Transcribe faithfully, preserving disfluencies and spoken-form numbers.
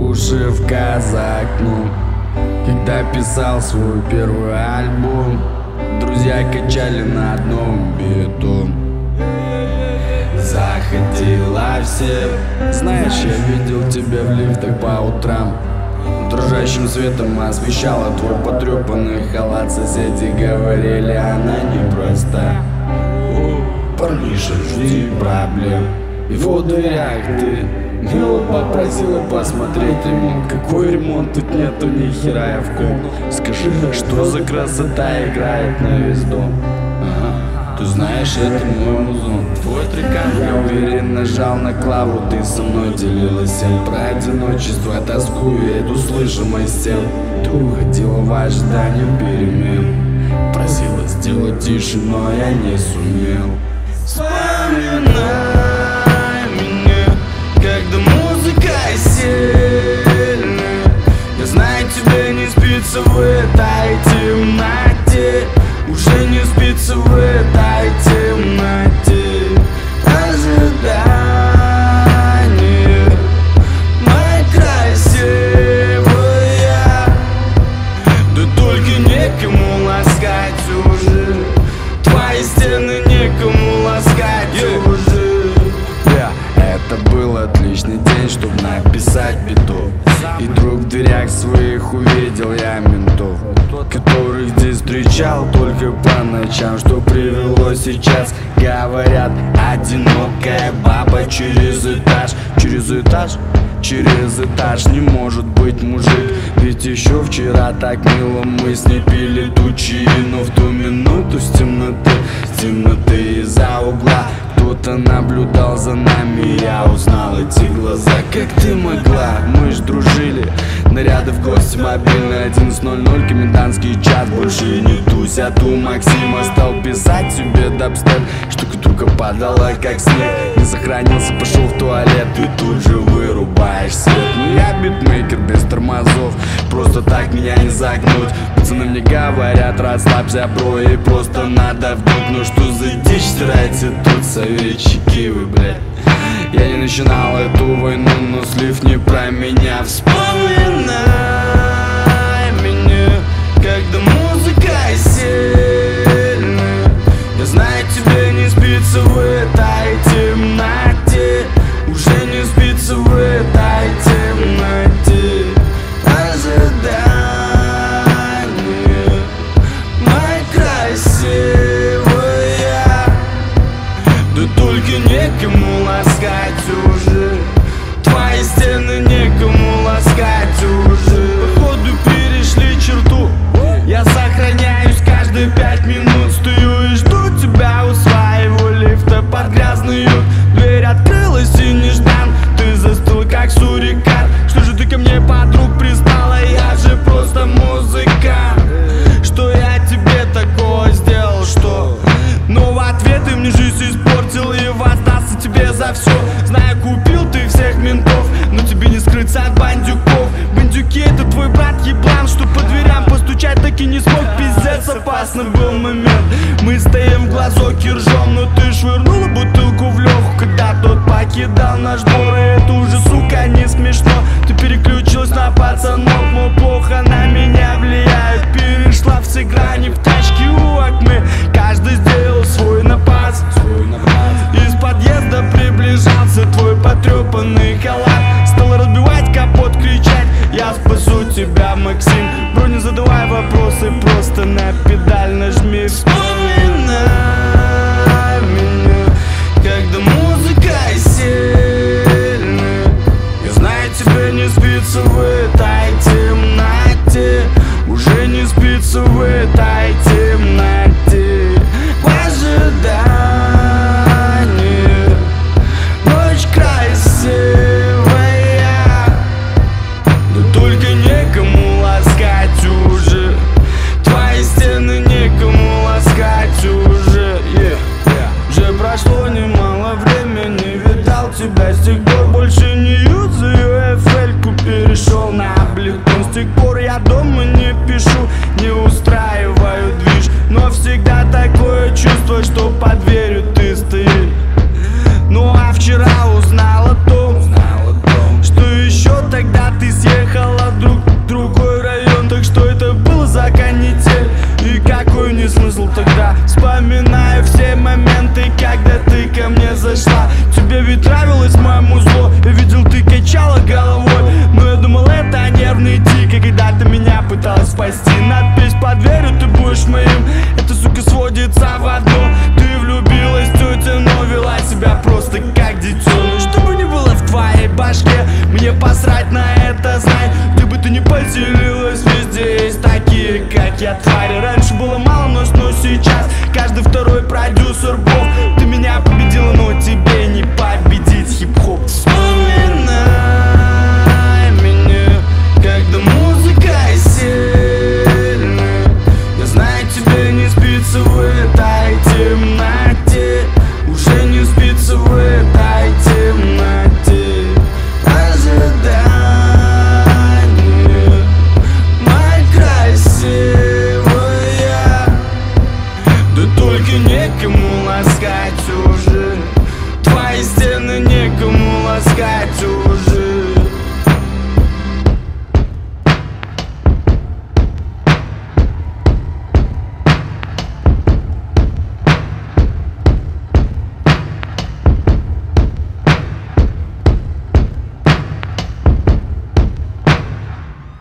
Бушевка за окном. Когда писал свой первый альбом, друзья качали на одном биту. Заходила все. Знаешь, я видел тебя в лифтах по утрам. Дрожащим светом освещала твой потрепанный халат. Соседи говорили, она непроста. Парниша, жди проблем. И в дверях ты мило попросила посмотреть ремонт. Какой ремонт? Тут нету ни хера, я в ком. Скажи, что за красота играет на весь дом? Ага. Ты знаешь, это мой музон. Твой трекан, я уверен, нажал на клаву. Ты со мной делилась всем про одиночество, тоску и эту слышимость тем. Ты уходила в ожидании перемен, просила сделать тише, но я не сумел. Вспоминай меня, когда музыка сильная. Я знаю, тебе не спится в этой темноте. Уже не спится в этой темноте. Ожидание, моя красивая. Да только некому ласкать уже. Твои стены некому ласкать уже. Yeah. Это был отличный день, чтоб написать битов. И вдруг в дверях своих увидел я ментов, которых здесь встречал только по ночам. Что привело сейчас? Говорят, одинокая баба через этаж. Через этаж? Через этаж не может быть мужик. Ведь еще вчера так мило мы с ней пили тучи. Но в ту минуту с темноты, с темноты из-за угла кто-то наблюдал за нами. Я узнал эти глаза, как ты могла. Мы ж дружили, наряды в гости, мобильный одиннадцать ноль ноль, комендантский час. Больше не тусь, а ту Максима стал писать себе дабстеп. Штука-тука падала, как снег. Не сохранился, пошел в туалет. И тут же вырубаешь свет. Ну я битмейкер без тормозов, просто так меня не загнуть. Пацаны мне говорят, расслабься, бро, и просто надо вдуть. Ну что за дичь стирайте тут, советчики вы, блядь. Я не начинал эту войну, но слив не про меня. Вспоминай меня, когда музыка сильная. Я знаю, тебе не спится в этой темноте. Уже не спится в этой темноте. Ожидание, моя красивая. Да только некому ласкать уже. Твои стены некому ласкать уже. Походу перешли черту. Я сохраняюсь каждые пять минут. Стою и жду тебя у своего лифта под грязный юг. Дверь открылась и неждан. Ты застыл как сурикат. Что же ты ко мне, подруг, пристала? Я же просто музыкант. Что я тебе такого сделал, что? Но в ответ ты мне жизнь испортил и воздастся тебе за все. Знаю, купил ты всех ментов, но тебе не скрыться от бандюков. Бандюки — это твой брат еблан, что по дверям постучать так и не смог. Пиздец, опасный был момент. Мы стоим в глазок и ржем, но ты швырнула бутылку в Леху, когда тот покидал наш двор. И это уже, сука, не смешно. Ты переключилась на пацанов, но плохо на меня влияет. Перешла все грани в тачке у Акме. Каждый сделал свой напас. Из подъезда приближался твой потрепанный халат. Стал разбивать капот, кричать: я спасу тебя, Максим. Бро, не задавай вопросы, просто на педаль нажми. Вспоминай меня, когда музыка сильная. Я знаю, тебе не спится в этой темноте. Уже не спится в этой темноте. Ожидание, ночь красивая. Да только некому ласкать уже. Твои стены некому ласкать уже. yeah. Yeah. Уже прошло немало времени, видал тебя с тех пор. Больше не юзаю эф эль-ку, перешел на Ableton. С тех пор я дома не пишу, не устраиваю движ. Но всегда такое чувство, что под дверью ты стоишь. Ну а вчера узнал о том, что еще тогда ты съел нравилось моему зло. Я видел, ты качала головой, но я думал, это нервный тик. И когда ты меня пыталась спасти, надпись под дверью, ты будешь моим. Эта сука сводится в одно: ты влюбилась в тетю, но вела себя просто